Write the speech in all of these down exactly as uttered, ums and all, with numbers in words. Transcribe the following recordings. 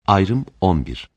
Ayrım on bir.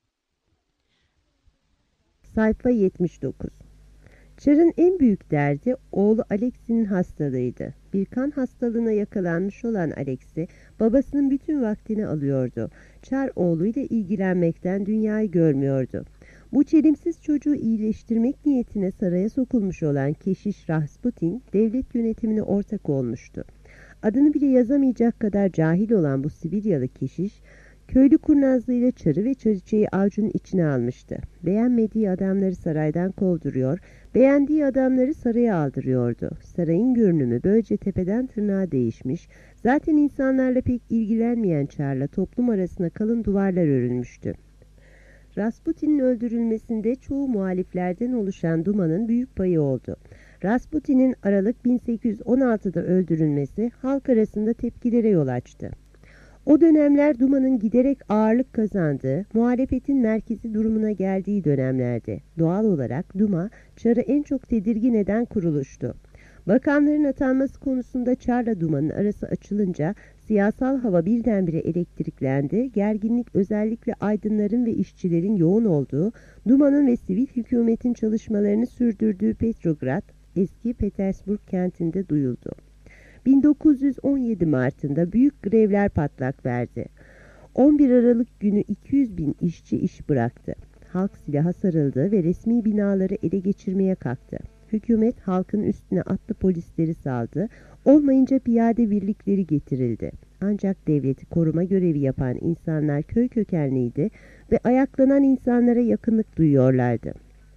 Sayfa yetmiş dokuz. Çar'ın en büyük derdi oğlu Alex'in hastalığıydı. Bir kan hastalığına yakalanmış olan Alex'i babasının bütün vaktini alıyordu. Çar oğluyla ilgilenmekten dünyayı görmüyordu. Bu çelimsiz çocuğu iyileştirmek niyetine saraya sokulmuş olan keşiş Rasputin devlet yönetimine ortak olmuştu. Adını bile yazamayacak kadar cahil olan bu Sibiryalı keşiş, köylü kurnazlığıyla Çar'ı ve Çariçe'yi avucunun içine almıştı. Beğenmediği adamları saraydan kovduruyor, beğendiği adamları saraya aldırıyordu. Sarayın görünümü böylece tepeden tırnağa değişmiş, zaten insanlarla pek ilgilenmeyen Çar'la toplum arasına kalın duvarlar örülmüştü. Rasputin'in öldürülmesinde çoğu muhaliflerden oluşan Duma'nın büyük payı oldu. Rasputin'in Aralık bin sekiz yüz on altıda öldürülmesi halk arasında tepkilere yol açtı. O dönemler Duma'nın giderek ağırlık kazandığı, muhalefetin merkezi durumuna geldiği dönemlerdi. Doğal olarak Duma, Çar'ı en çok tedirgin eden kuruluştu. Bakanların atanması konusunda Çar'la Duma'nın arası açılınca siyasal hava birdenbire elektriklendi, gerginlik özellikle aydınların ve işçilerin yoğun olduğu, Duma'nın ve sivil hükümetin çalışmalarını sürdürdüğü Petrograd, eski Petersburg kentinde duyuldu. bin dokuz yüz on yedi Mart'ında büyük grevler patlak verdi. on bir Aralık günü iki yüz bin işçi iş bıraktı. Halk silaha sarıldı ve resmi binaları ele geçirmeye kalktı. Hükümet halkın üstüne atlı polisleri saldı, olmayınca piyade birlikleri getirildi. Ancak devleti koruma görevi yapan insanlar köy kökenliydi ve ayaklanan insanlara yakınlık duyuyorlardı.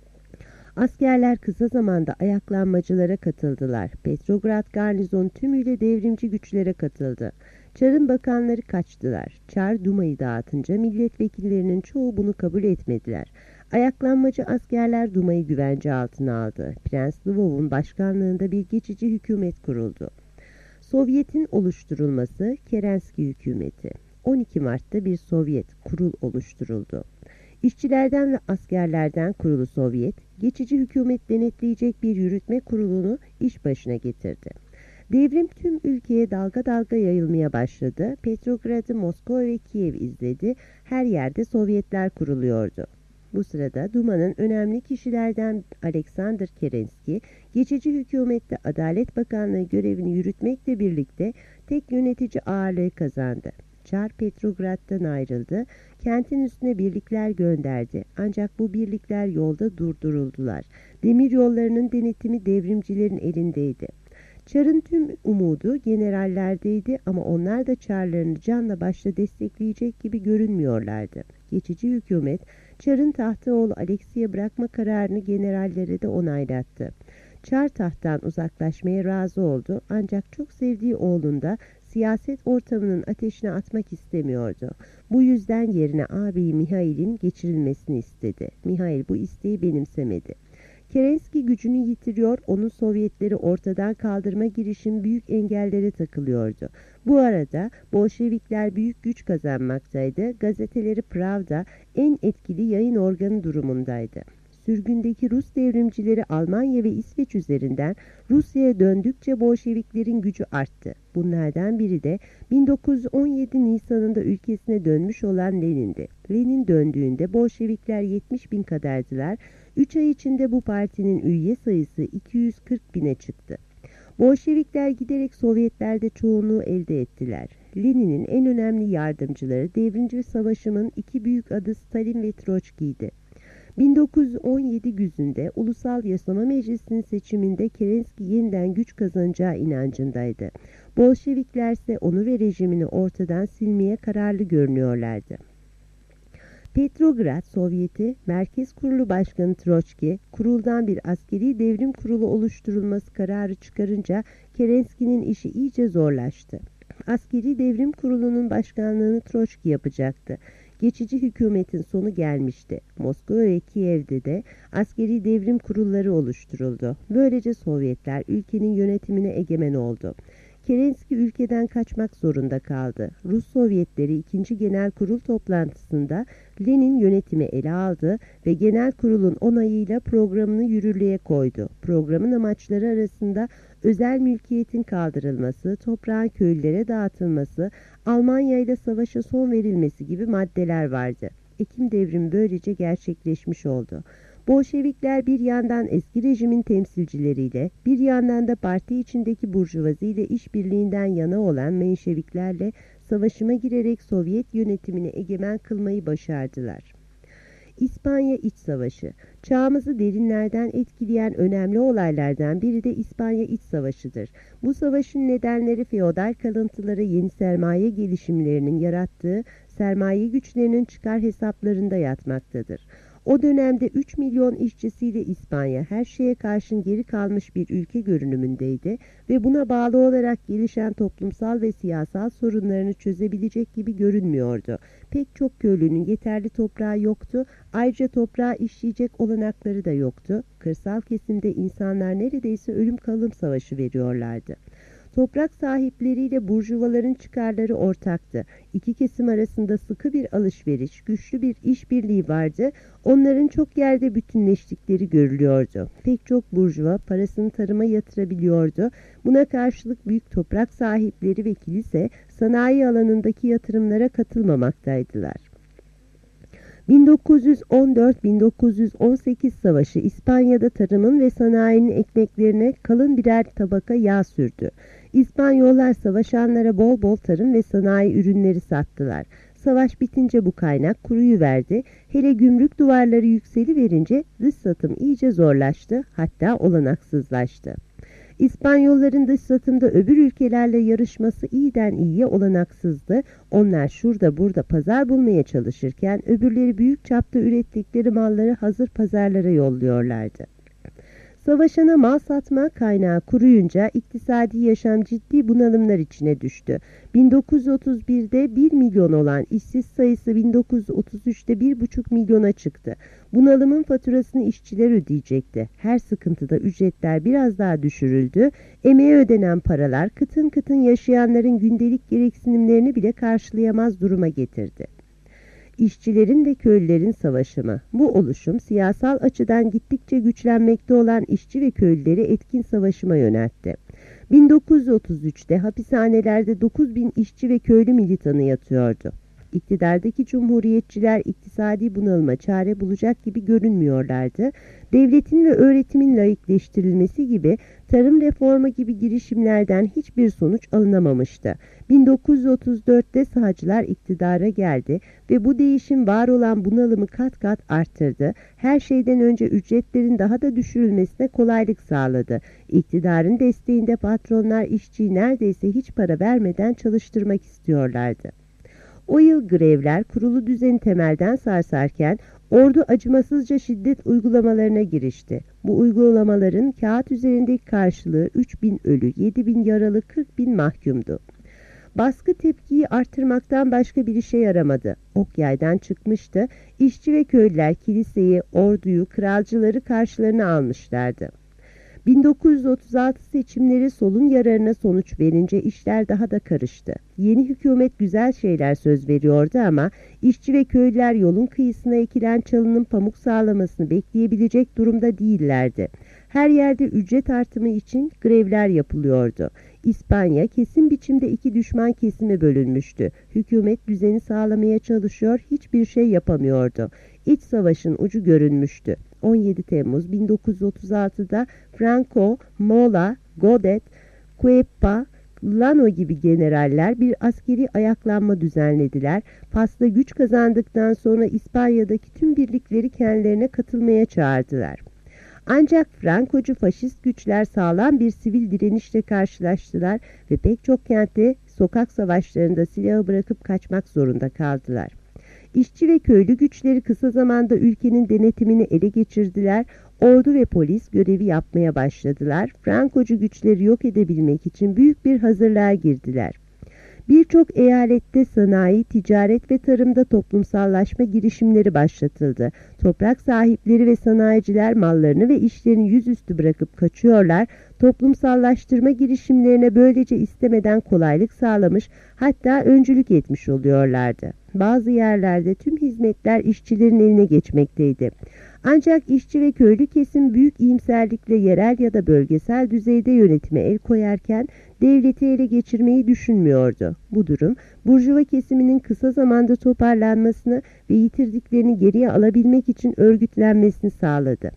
Askerler kısa zamanda ayaklanmacılara katıldılar. Petrograd garnizon tümüyle devrimci güçlere katıldı. Çar'ın bakanları kaçtılar. Çar Duma'yı dağıtınca milletvekillerinin çoğu bunu kabul etmediler. Ayaklanmacı askerler Duma'yı güvence altına aldı. Prens Lvov'un başkanlığında bir geçici hükümet kuruldu. Sovyet'in oluşturulması Kerenski hükümeti. on iki Mart'ta bir Sovyet kurul oluşturuldu. İşçilerden ve askerlerden kurulu Sovyet, geçici hükümet denetleyecek bir yürütme kurulunu iş başına getirdi. Devrim tüm ülkeye dalga dalga yayılmaya başladı. Petrograd'ı Moskova ve Kiev izledi. Her yerde Sovyetler kuruluyordu. Bu sırada Duma'nın önemli kişilerden Alexander Kerenski, geçici hükümette Adalet Bakanlığı görevini yürütmekle birlikte tek yönetici ağırlığı kazandı. Çar Petrograd'dan ayrıldı, kentin üstüne birlikler gönderdi. Ancak bu birlikler yolda durduruldular. Demir yollarının denetimi devrimcilerin elindeydi. Çar'ın tüm umudu generallerdeydi ama onlar da Çarlarını canla başla destekleyecek gibi görünmüyorlardı. Geçici hükümet, Çar'ın tahtı oğlu Alexi'ye bırakma kararını generallere de onaylattı. Çar tahttan uzaklaşmaya razı oldu ancak çok sevdiği oğlunu da siyaset ortamının ateşine atmak istemiyordu. Bu yüzden yerine ağabeyi Mihail'in geçirilmesini istedi. Mihail bu isteği benimsemedi. Kerenski gücünü yitiriyor, onun Sovyetleri ortadan kaldırma girişimi büyük engellere takılıyordu. Bu arada Bolşevikler büyük güç kazanmaktaydı. Gazeteleri Pravda en etkili yayın organı durumundaydı. Sürgündeki Rus devrimcileri Almanya ve İsveç üzerinden Rusya'ya döndükçe Bolşeviklerin gücü arttı. Bunlardan biri de bin dokuz yüz on yedi Nisan'ında ülkesine dönmüş olan Lenin'di. Lenin döndüğünde Bolşevikler yetmiş bin kadardılar. üç ay içinde bu partinin üye sayısı iki yüz kırk bine çıktı. Bolşevikler giderek Sovyetlerde çoğunluğu elde ettiler. Lenin'in en önemli yardımcıları devrimci savaşımın iki büyük adı Stalin ve Troçki'ydi. bin dokuz yüz on yedi güzünde Ulusal Yasama Meclisi'nin seçiminde Kerenski yeniden güç kazanacağı inancındaydı. Bolşevikler ise onu ve rejimini ortadan silmeye kararlı görünüyorlardı. Petrograd Sovyeti, Merkez Kurulu Başkanı Troçki, kuruldan bir askeri devrim kurulu oluşturulması kararı çıkarınca Kerenski'nin işi iyice zorlaştı. Askeri devrim kurulunun başkanlığını Troçki yapacaktı. Geçici hükümetin sonu gelmişti. Moskova ve Kiev'de de askeri devrim kurulları oluşturuldu. Böylece Sovyetler ülkenin yönetimine egemen oldu. Kerenski ülkeden kaçmak zorunda kaldı. Rus Sovyetleri ikinci. Genel Kurul toplantısında Lenin yönetimi ele aldı ve Genel Kurul'un onayıyla programını yürürlüğe koydu. Programın amaçları arasında özel mülkiyetin kaldırılması, toprağın köylülere dağıtılması, Almanya ile savaşa son verilmesi gibi maddeler vardı. Ekim devrimi böylece gerçekleşmiş oldu. Bolşevikler bir yandan eski rejimin temsilcileriyle, bir yandan da parti içindeki burjuvazi ile işbirliğinden yana olan Menşeviklerle savaşıma girerek Sovyet yönetimini egemen kılmayı başardılar. İspanya İç Savaşı. Çağımızı derinlerden etkileyen önemli olaylardan biri de İspanya İç Savaşı'dır. Bu savaşın nedenleri feodal kalıntıları yeni sermaye gelişimlerinin yarattığı sermaye güçlerinin çıkar hesaplarında yatmaktadır. O dönemde üç milyon işçisiyle İspanya her şeye karşın geri kalmış bir ülke görünümündeydi ve buna bağlı olarak gelişen toplumsal ve siyasal sorunlarını çözebilecek gibi görünmüyordu. Pek çok köylünün yeterli toprağı yoktu, ayrıca toprağı işleyecek olanakları da yoktu. Kırsal kesimde insanlar neredeyse ölüm kalım savaşı veriyorlardı. Toprak sahipleriyle burjuvaların çıkarları ortaktı. İki kesim arasında sıkı bir alışveriş, güçlü bir işbirliği vardı. Onların çok yerde bütünleştikleri görülüyordu. Pek çok burjuva parasını tarıma yatırabiliyordu. Buna karşılık büyük toprak sahipleri ve kilise sanayi alanındaki yatırımlara katılmamaktaydılar. bin dokuz yüz on dört bin dokuz yüz on sekiz savaşı İspanya'da tarımın ve sanayinin ekmeklerine kalın birer tabaka yağ sürdü. İspanyollar savaşanlara bol bol tarım ve sanayi ürünleri sattılar. Savaş bitince bu kaynak kuruyuverdi. Hele gümrük duvarları yükseliverince dış satım iyice zorlaştı, hatta olanaksızlaştı. İspanyolların dış satımda öbür ülkelerle yarışması iyiden iyiye olanaksızdı. Onlar şurada burada pazar bulmaya çalışırken öbürleri büyük çapta ürettikleri malları hazır pazarlara yolluyorlardı. Savaşana mal satma kaynağı kuruyunca iktisadi yaşam ciddi bunalımlar içine düştü. bin dokuz yüz otuz birde bir milyon olan işsiz sayısı bin dokuz yüz otuz üçte bir buçuk milyona çıktı. Bunalımın faturasını işçiler ödeyecekti. Her sıkıntıda ücretler biraz daha düşürüldü. Emeğe ödenen paralar kıtın kıtın yaşayanların gündelik gereksinimlerini bile karşılayamaz duruma getirdi. İşçilerin ve köylülerin savaşı mı? Bu oluşum siyasal açıdan gittikçe güçlenmekte olan işçi ve köylüleri etkin savaşıma yöneltti. bin dokuz yüz otuz üçte hapishanelerde dokuz bin işçi ve köylü militanı yatıyordu. İktidardaki cumhuriyetçiler iktisadi bunalıma çare bulacak gibi görünmüyorlardı. Devletin ve öğretimin laikleştirilmesi gibi tarım reformu gibi girişimlerden hiçbir sonuç alınamamıştı. bin dokuz yüz otuz dörtte sağcılar iktidara geldi ve bu değişim var olan bunalımı kat kat arttırdı. Her şeyden önce ücretlerin daha da düşürülmesine kolaylık sağladı. İktidarın desteğinde patronlar işçiyi neredeyse hiç para vermeden çalıştırmak istiyorlardı. O yıl grevler kurulu düzeni temelden sarsarken ordu acımasızca şiddet uygulamalarına girişti. Bu uygulamaların kağıt üzerindeki karşılığı üç bin ölü, yedi bin yaralı, kırk bin mahkumdu. Baskı tepkiyi artırmaktan başka bir işe yaramadı. Ok yaydan çıkmıştı. İşçi ve köylüler kiliseyi, orduyu, kralcıları karşılarına almışlardı. bin dokuz yüz otuz altı seçimleri solun yararına sonuç verince işler daha da karıştı. Yeni hükümet güzel şeyler söz veriyordu ama işçi ve köylüler yolun kıyısına ekilen çalının pamuk sağlamasını bekleyebilecek durumda değillerdi. Her yerde ücret artımı için grevler yapılıyordu. İspanya kesin biçimde iki düşman kesime bölünmüştü. Hükümet düzeni sağlamaya çalışıyor, hiçbir şey yapamıyordu. İç savaşın ucu görünmüştü. on yedi Temmuz bin dokuz yüz otuz altıda Franco, Mola, Godet, Cuepa, Lano gibi generaller bir askeri ayaklanma düzenlediler. Fas'ta güç kazandıktan sonra İspanya'daki tüm birlikleri kendilerine katılmaya çağırdılar. Ancak Frankocu faşist güçler sağlam bir sivil direnişle karşılaştılar ve pek çok kentte sokak savaşlarında silahı bırakıp kaçmak zorunda kaldılar. İşçi ve köylü güçleri kısa zamanda ülkenin denetimini ele geçirdiler. Ordu ve polis görevi yapmaya başladılar. Frankocu güçleri yok edebilmek için büyük bir hazırlığa girdiler. Birçok eyalette sanayi, ticaret ve tarımda toplumsallaşma girişimleri başlatıldı. Toprak sahipleri ve sanayiciler mallarını ve işlerini yüzüstü bırakıp kaçıyorlar, toplumsallaştırma girişimlerine böylece istemeden kolaylık sağlamış, hatta öncülük etmiş oluyorlardı. Bazı yerlerde tüm hizmetler işçilerin eline geçmekteydi. Ancak işçi ve köylü kesim büyük iyimserlikle yerel ya da bölgesel düzeyde yönetime el koyarken devleti ele geçirmeyi düşünmüyordu. Bu durum burjuva kesiminin kısa zamanda toparlanmasını ve yitirdiklerini geriye alabilmek için örgütlenmesini sağladı.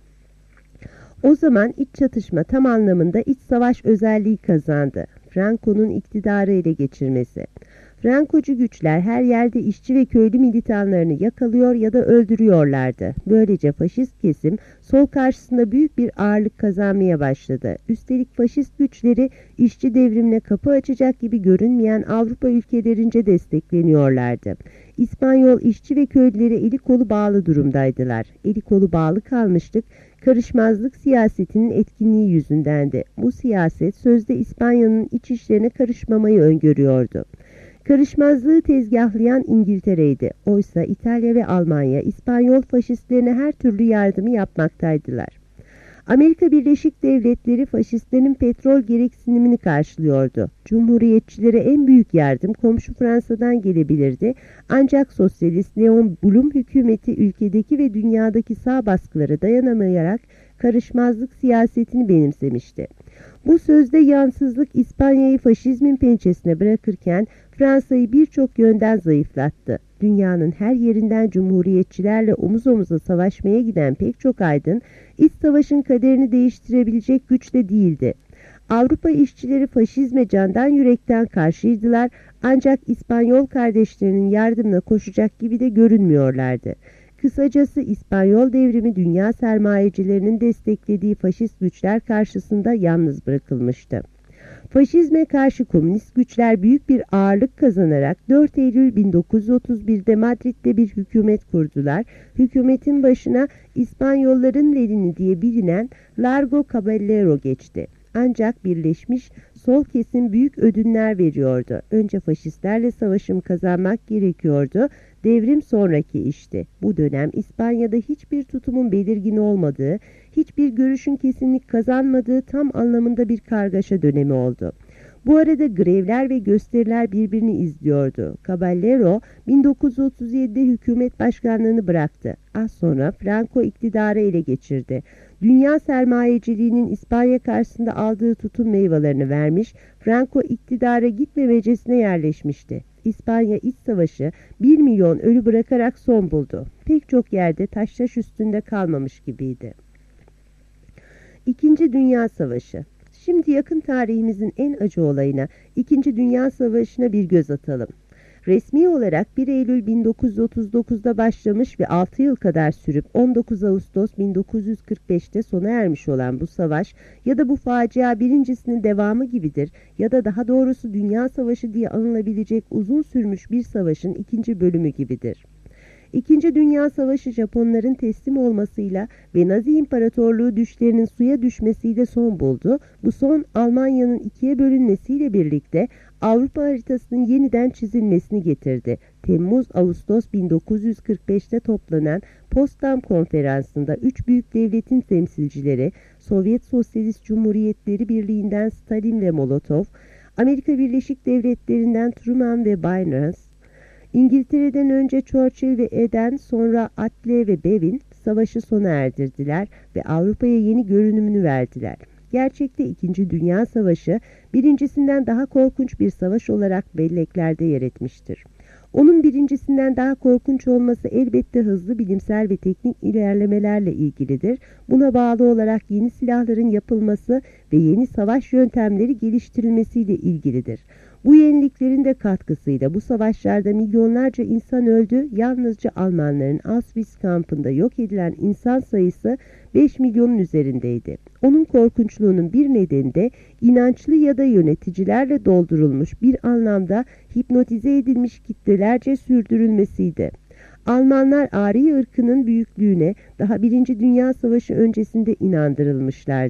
O zaman iç çatışma tam anlamında iç savaş özelliği kazandı. Franco'nun iktidarı ele geçirmesi. Frankocu güçler her yerde işçi ve köylü militanlarını yakalıyor ya da öldürüyorlardı. Böylece faşist kesim sol karşısında büyük bir ağırlık kazanmaya başladı. Üstelik faşist güçleri işçi devrimine kapı açacak gibi görünmeyen Avrupa ülkelerince destekleniyorlardı. İspanyol işçi ve köylüleri eli kolu bağlı durumdaydılar. Eli kolu bağlı kalmıştık. Karışmazlık siyasetinin etkinliği yüzündendi. Bu siyaset sözde İspanya'nın iç işlerine karışmamayı öngörüyordu. Karışmazlığı tezgahlayan İngiltere'ydi. Oysa İtalya ve Almanya İspanyol faşistlerine her türlü yardımı yapmaktaydılar. Amerika Birleşik Devletleri faşistlerin petrol gereksinimini karşılıyordu. Cumhuriyetçilere en büyük yardım komşu Fransa'dan gelebilirdi. Ancak sosyalist Leon Blum hükümeti ülkedeki ve dünyadaki sağ baskılara dayanamayarak karışmazlık siyasetini benimsemişti. Bu sözde yansızlık İspanya'yı faşizmin pençesine bırakırken Fransa'yı birçok yönden zayıflattı. Dünyanın her yerinden cumhuriyetçilerle omuz omuza savaşmaya giden pek çok aydın, iç savaşın kaderini değiştirebilecek güçte değildi. Avrupa işçileri faşizme candan yürekten karşıydılar, ancak İspanyol kardeşlerinin yardımına koşacak gibi de görünmüyorlardı. Kısacası İspanyol devrimi dünya sermayecilerinin desteklediği faşist güçler karşısında yalnız bırakılmıştı. Faşizme karşı komünist güçler büyük bir ağırlık kazanarak dört Eylül bin dokuz yüz otuz bir'de Madrid'de bir hükümet kurdular. Hükümetin başına İspanyolların Lenini diye bilinen Largo Caballero geçti. Ancak birleşmiş sol kesim büyük ödünler veriyordu. Önce faşistlerle savaşım kazanmak gerekiyordu. Devrim sonraki işti. Bu dönem İspanya'da hiçbir tutumun belirgin olmadığı, hiçbir görüşün kesinlik kazanmadığı tam anlamında bir kargaşa dönemi oldu. Bu arada grevler ve gösteriler birbirini izliyordu. Caballero bin dokuz yüz otuz yedi'de hükümet başkanlığını bıraktı. Az sonra Franco iktidarı ele geçirdi. Dünya sermayeciliğinin İspanya karşısında aldığı tutum meyvelerini vermiş, Franco iktidara gitmemecesine yerleşmişti. İspanya iç savaşı bir milyon ölü bırakarak son buldu. Pek çok yerde taş taş üstünde kalmamış gibiydi. İkinci Dünya Savaşı. Şimdi yakın tarihimizin en acı olayına, İkinci Dünya Savaşı'na bir göz atalım. Resmi olarak bir Eylül bin dokuz yüz otuz dokuz'da başlamış ve altı yıl kadar sürüp on dokuz Ağustos bin dokuz yüz kırk beş'te sona ermiş olan bu savaş ya da bu facia birincisinin devamı gibidir ya da daha doğrusu Dünya Savaşı diye anılabilecek uzun sürmüş bir savaşın ikinci bölümü gibidir. İkinci Dünya Savaşı Japonların teslim olmasıyla ve Nazi İmparatorluğu düşlerinin suya düşmesiyle son buldu. Bu son Almanya'nın ikiye bölünmesiyle birlikte Avrupa haritasının yeniden çizilmesini getirdi. Temmuz-Ağustos bin dokuz yüz kırk beş'te toplanan Potsdam Konferansı'nda üç büyük devletin temsilcileri, Sovyet Sosyalist Cumhuriyetleri Birliği'nden Stalin ve Molotov, Amerika Birleşik Devletleri'nden Truman ve Byrnes, İngiltere'den önce Churchill ve Eden, sonra Attlee ve Bevin savaşı sona erdirdiler ve Avrupa'ya yeni görünümünü verdiler. Gerçekte İkinci Dünya Savaşı, birincisinden daha korkunç bir savaş olarak belleklerde yer etmiştir. Onun birincisinden daha korkunç olması elbette hızlı bilimsel ve teknik ilerlemelerle ilgilidir. Buna bağlı olarak yeni silahların yapılması ve yeni savaş yöntemleri geliştirilmesiyle ilgilidir. Bu yeniliklerin de katkısıyla bu savaşlarda milyonlarca insan öldü. Yalnızca Almanların Auschwitz kampında yok edilen insan sayısı beş milyonun üzerindeydi. Onun korkunçluğunun bir nedeni de inançlı ya da yöneticilerle doldurulmuş, bir anlamda hipnotize edilmiş kitlelerce sürdürülmesiydi. Almanlar Arya ırkının büyüklüğüne daha Birinci Dünya Savaşı öncesinde inandırılmışlardı.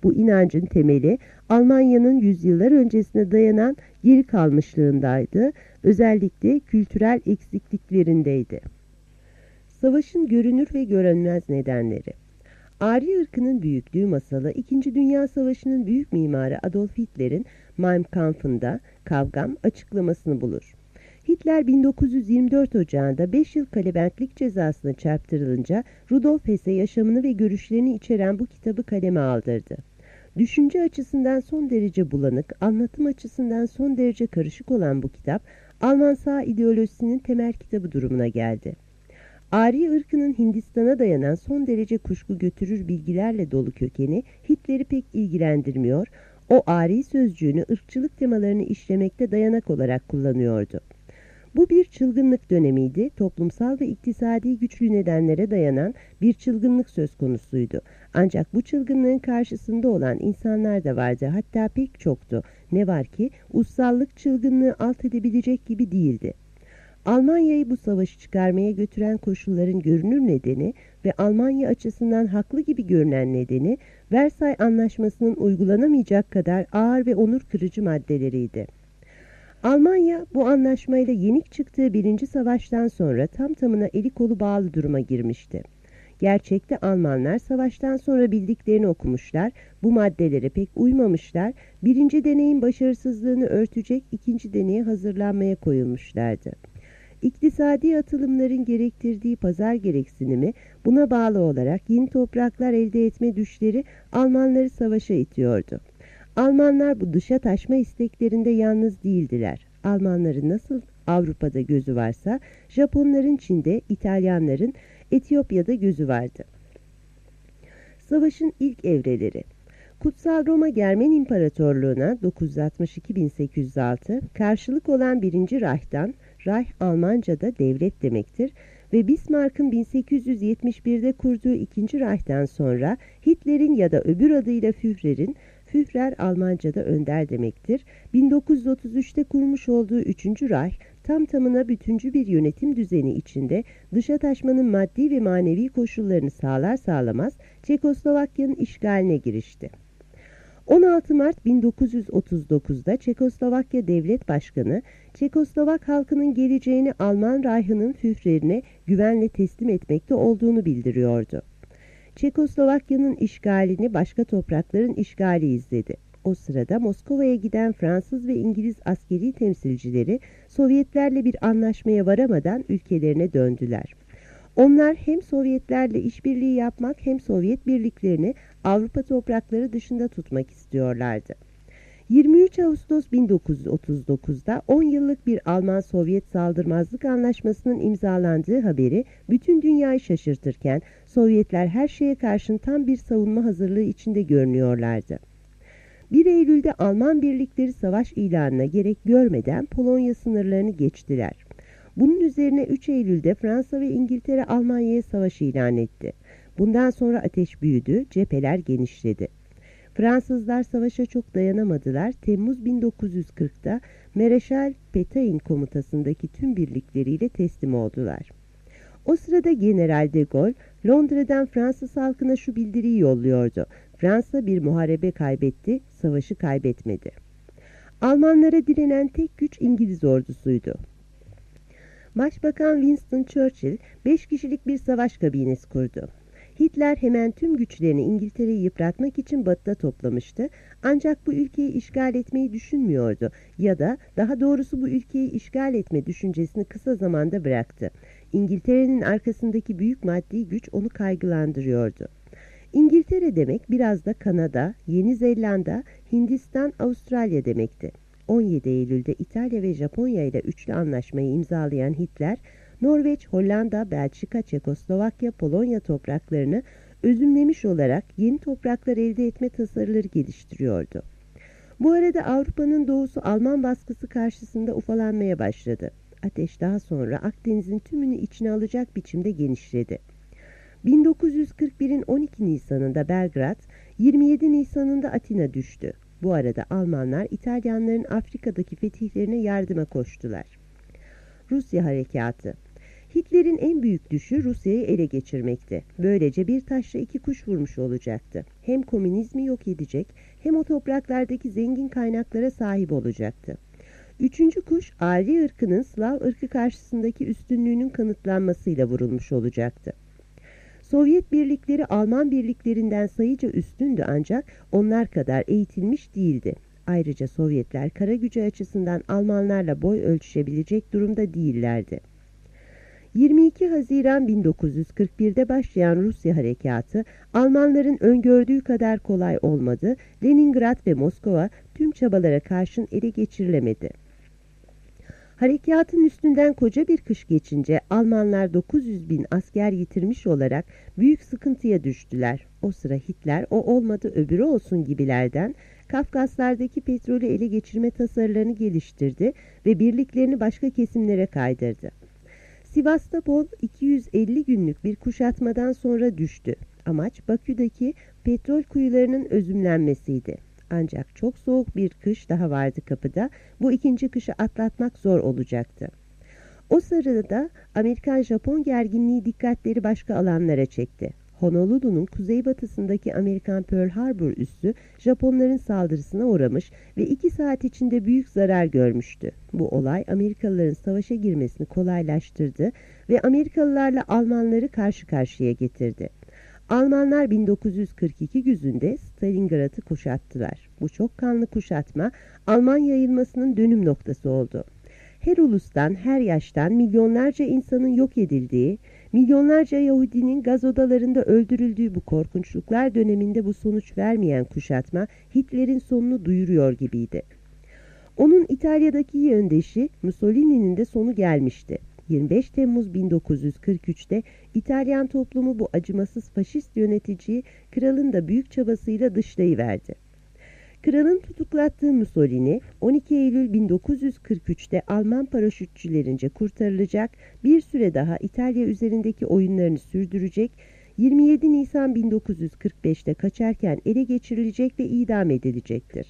Bu inancın temeli Almanya'nın yüzyıllar öncesine dayanan geri kalmışlığındaydı, özellikle kültürel eksikliklerindeydi. Savaşın görünür ve görünmez nedenleri. Arya ırkının büyüklüğü masalı İkinci Dünya Savaşı'nın büyük mimarı Adolf Hitler'in Mein Kampf'ında Kavgam açıklamasını bulur. Hitler bin dokuz yüz yirmi dört Ocağı'nda beş yıl kalebentlik cezasına çarptırılınca Rudolf Hess'e yaşamını ve görüşlerini içeren bu kitabı kaleme aldırdı. Düşünce açısından son derece bulanık, anlatım açısından son derece karışık olan bu kitap, Alman sağ ideolojisinin temel kitabı durumuna geldi. Arya ırkının Hindistan'a dayanan son derece kuşku götürür bilgilerle dolu kökeni Hitler'i pek ilgilendirmiyor, o Ari sözcüğünü ırkçılık temalarını işlemekte dayanak olarak kullanıyordu. Bu bir çılgınlık dönemiydi, toplumsal ve iktisadi güçlü nedenlere dayanan bir çılgınlık söz konusuydu. Ancak bu çılgınlığın karşısında olan insanlar da vardı, hatta pek çoktu. Ne var ki ussallık çılgınlığı alt edebilecek gibi değildi. Almanya'yı bu savaşı çıkarmaya götüren koşulların görünür nedeni ve Almanya açısından haklı gibi görünen nedeni, Versay Anlaşması'nın uygulanamayacak kadar ağır ve onur kırıcı maddeleriydi. Almanya bu anlaşmayla yenik çıktığı birinci savaştan sonra tam tamına eli kolu bağlı duruma girmişti. Gerçekte Almanlar savaştan sonra bildiklerini okumuşlar, bu maddelere pek uymamışlar, birinci deneyin başarısızlığını örtecek ikinci deneye hazırlanmaya koyulmuşlardı. İktisadi atılımların gerektirdiği pazar gereksinimi, buna bağlı olarak yeni topraklar elde etme düşleri Almanları savaşa itiyordu. Almanlar bu dışa taşma isteklerinde yalnız değildiler. Almanların nasıl Avrupa'da gözü varsa, Japonların Çin'de, İtalyanların Etiyopya'da gözü vardı. Savaşın ilk evreleri. Kutsal Roma Germen İmparatorluğu'na dokuz yüz altmış iki bin sekiz yüz altı karşılık olan birinci Reich'tan, Reich Almanca'da devlet demektir ve Bismarck'ın bin sekiz yüz yetmiş birde kurduğu ikinci Reich'tan sonra Hitler'in ya da öbür adıyla Führer'in, Führer Almanca'da önder demektir. bin dokuz yüz otuz üçte kurmuş olduğu üçüncü Reich, tam tamına bütüncü bir yönetim düzeni içinde dışa taşmanın maddi ve manevi koşullarını sağlar sağlamaz Çekoslovakya'nın işgaline girişti. on altı Mart bin dokuz yüz otuz dokuzda Çekoslovakya Devlet Başkanı, Çekoslovak halkının geleceğini Alman Reich'ının Führer'ine güvenle teslim etmekte olduğunu bildiriyordu. Çekoslovakya'nın işgalini başka toprakların işgali izledi. O sırada Moskova'ya giden Fransız ve İngiliz askeri temsilcileri Sovyetlerle bir anlaşmaya varamadan ülkelerine döndüler. Onlar hem Sovyetlerle işbirliği yapmak hem Sovyet birliklerini Avrupa toprakları dışında tutmak istiyorlardı. yirmi üç Ağustos bin dokuz yüz otuz dokuzda on yıllık bir Alman-Sovyet saldırmazlık anlaşmasının imzalandığı haberi bütün dünyayı şaşırtırken Sovyetler her şeye karşın tam bir savunma hazırlığı içinde görünüyorlardı. bir Eylül'de Alman birlikleri savaş ilanına gerek görmeden Polonya sınırlarını geçtiler. Bunun üzerine üç Eylül'de Fransa ve İngiltere Almanya'ya savaş ilan etti. Bundan sonra ateş büyüdü, cepheler genişledi. Fransızlar savaşa çok dayanamadılar. Temmuz bin dokuz yüz kırkta Mareşal Pétain komutasındaki tüm birlikleriyle teslim oldular. O sırada General de Gaulle Londra'dan Fransız halkına şu bildiriyi yolluyordu. Fransa bir muharebe kaybetti, savaşı kaybetmedi. Almanlara direnen tek güç İngiliz ordusuydu. Başbakan Winston Churchill beş kişilik bir savaş kabinesi kurdu. Hitler hemen tüm güçlerini İngiltere'yi yıpratmak için batıda toplamıştı. Ancak bu ülkeyi işgal etmeyi düşünmüyordu ya da daha doğrusu bu ülkeyi işgal etme düşüncesini kısa zamanda bıraktı. İngiltere'nin arkasındaki büyük maddi güç onu kaygılandırıyordu. İngiltere demek biraz da Kanada, Yeni Zelanda, Hindistan, Avustralya demekti. on yedi Eylül'de İtalya ve Japonya ile üçlü anlaşmayı imzalayan Hitler, Norveç, Hollanda, Belçika, Çekoslovakya, Polonya topraklarını özümlemiş olarak yeni topraklar elde etme tasarıları geliştiriyordu. Bu arada Avrupa'nın doğusu Alman baskısı karşısında ufalanmaya başladı. Ateş daha sonra Akdeniz'in tümünü içine alacak biçimde genişledi. bin dokuz yüz kırk bir'in on iki Nisan'ında Belgrad, yirmi yedi Nisan'ında Atina düştü. Bu arada Almanlar İtalyanların Afrika'daki fetihlerine yardıma koştular. Rusya Harekatı. Hitler'in en büyük düşü Rusya'yı ele geçirmekti. Böylece bir taşla iki kuş vurmuş olacaktı. Hem komünizmi yok edecek, hem o topraklardaki zengin kaynaklara sahip olacaktı. Üçüncü kuş, Arya ırkının Slav ırkı karşısındaki üstünlüğünün kanıtlanmasıyla vurulmuş olacaktı. Sovyet birlikleri Alman birliklerinden sayıca üstündü ancak onlar kadar eğitilmiş değildi. Ayrıca Sovyetler kara gücü açısından Almanlarla boy ölçüşebilecek durumda değillerdi. yirmi iki Haziran bin dokuz yüz kırk bir'de başlayan Rusya harekatı Almanların öngördüğü kadar kolay olmadı, Leningrad ve Moskova tüm çabalara karşın ele geçirilemedi. Harekatın üstünden koca bir kış geçince Almanlar dokuz yüz bin asker yitirmiş olarak büyük sıkıntıya düştüler. O sıra Hitler o olmadı öbürü olsun gibilerden Kafkaslardaki petrolü ele geçirme tasarılarını geliştirdi ve birliklerini başka kesimlere kaydırdı. Sivastopol iki yüz elli günlük bir kuşatmadan sonra düştü. Amaç Bakü'deki petrol kuyularının özümlenmesiydi. Ancak çok soğuk bir kış daha vardı kapıda. Bu ikinci kışı atlatmak zor olacaktı. O sırada Amerikan-Japon gerginliği dikkatleri başka alanlara çekti. Honolulu'nun kuzeybatısındaki Amerikan Pearl Harbor üssü Japonların saldırısına uğramış ve iki saat içinde büyük zarar görmüştü. Bu olay Amerikalıların savaşa girmesini kolaylaştırdı ve Amerikalılarla Almanları karşı karşıya getirdi. Almanlar bin dokuz yüz kırk iki güzünde Stalingrad'ı kuşattılar. Bu çok kanlı kuşatma Alman yayılmasının dönüm noktası oldu. Her ulustan, her yaştan milyonlarca insanın yok edildiği, milyonlarca Yahudinin gaz odalarında öldürüldüğü bu korkunçluklar döneminde bu sonuç vermeyen kuşatma Hitler'in sonunu duyuruyor gibiydi. Onun İtalya'daki yöndeşi Mussolini'nin de sonu gelmişti. yirmi beş Temmuz bin dokuz yüz kırk üç'te İtalyan toplumu bu acımasız faşist yöneticiyi kralın da büyük çabasıyla dışlayıverdi. Kralın tutuklattığı Mussolini on iki Eylül bin dokuz yüz kırk üç'te Alman paraşütçülerince kurtarılacak, bir süre daha İtalya üzerindeki oyunlarını sürdürecek, yirmi yedi Nisan bin dokuz yüz kırk beş'te kaçarken ele geçirilecek ve idam edilecektir.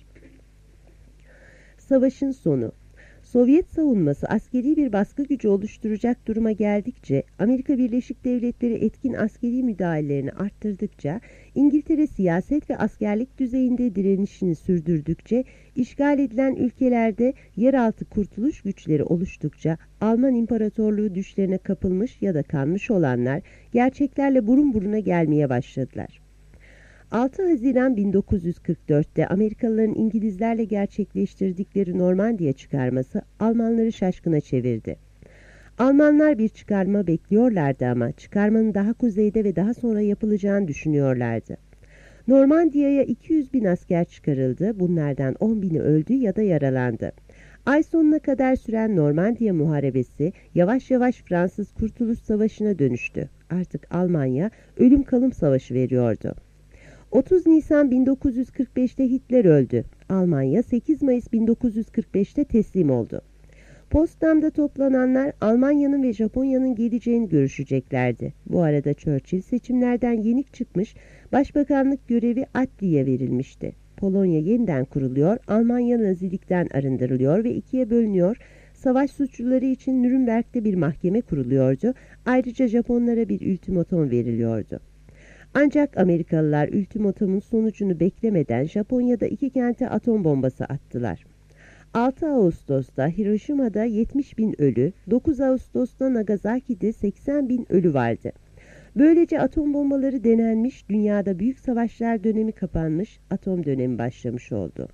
Savaşın sonu. Sovyet savunması askeri bir baskı gücü oluşturacak duruma geldikçe, Amerika Birleşik Devletleri etkin askeri müdahalelerini arttırdıkça, İngiltere siyaset ve askerlik düzeyinde direnişini sürdürdükçe, işgal edilen ülkelerde yeraltı kurtuluş güçleri oluştukça, Alman İmparatorluğu düşlerine kapılmış ya da kanmış olanlar, gerçeklerle burun buruna gelmeye başladılar. altı Haziran bin dokuz yüz kırk dört'te Amerikalıların İngilizlerle gerçekleştirdikleri Normandiya çıkarması Almanları şaşkına çevirdi. Almanlar bir çıkarma bekliyorlardı ama çıkarmanın daha kuzeyde ve daha sonra yapılacağını düşünüyorlardı. Normandiya'ya iki yüz bin asker çıkarıldı, bunlardan on bini öldü ya da yaralandı. Ay sonuna kadar süren Normandiya Muharebesi yavaş yavaş Fransız Kurtuluş Savaşı'na dönüştü. Artık Almanya ölüm kalım savaşı veriyordu. otuz Nisan bin dokuz yüz kırk beş'te Hitler öldü. Almanya sekiz Mayıs bin dokuz yüz kırk beş'te teslim oldu. Potsdam'da toplananlar Almanya'nın ve Japonya'nın geleceğini görüşeceklerdi. Bu arada Churchill seçimlerden yenik çıkmış, başbakanlık görevi Attlee'ye verilmişti. Polonya yeniden kuruluyor, Almanya Nazilikten arındırılıyor ve ikiye bölünüyor. Savaş suçluları için Nürnberg'de bir mahkeme kuruluyordu. Ayrıca Japonlara bir ultimatom veriliyordu. Ancak Amerikalılar ultimatomun sonucunu beklemeden Japonya'da iki kente atom bombası attılar. altı Ağustos'ta Hiroşima'da yetmiş bin ölü, dokuz Ağustos'ta Nagasaki'de seksen bin ölü vardı. Böylece atom bombaları denenmiş, dünyada büyük savaşlar dönemi kapanmış, atom dönemi başlamış oldu.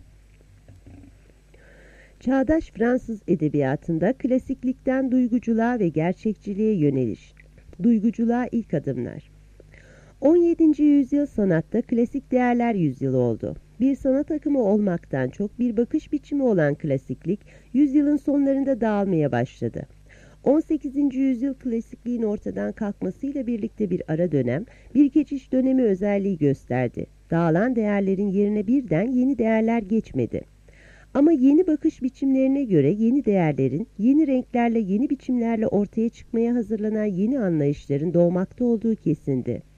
Çağdaş Fransız edebiyatında klasiklikten duyguculuğa ve gerçekçiliğe yöneliş. Duyguculuğa ilk adımlar. on yedinci yüzyıl sanatta klasik değerler yüzyılı oldu. Bir sanat akımı olmaktan çok bir bakış biçimi olan klasiklik, yüzyılın sonlarında dağılmaya başladı. on sekizinci yüzyıl klasikliğin ortadan kalkmasıyla birlikte bir ara dönem, bir geçiş dönemi özelliği gösterdi. Dağılan değerlerin yerine birden yeni değerler geçmedi. Ama yeni bakış biçimlerine göre yeni değerlerin, yeni renklerle, yeni biçimlerle ortaya çıkmaya hazırlanan yeni anlayışların doğmakta olduğu kesindi.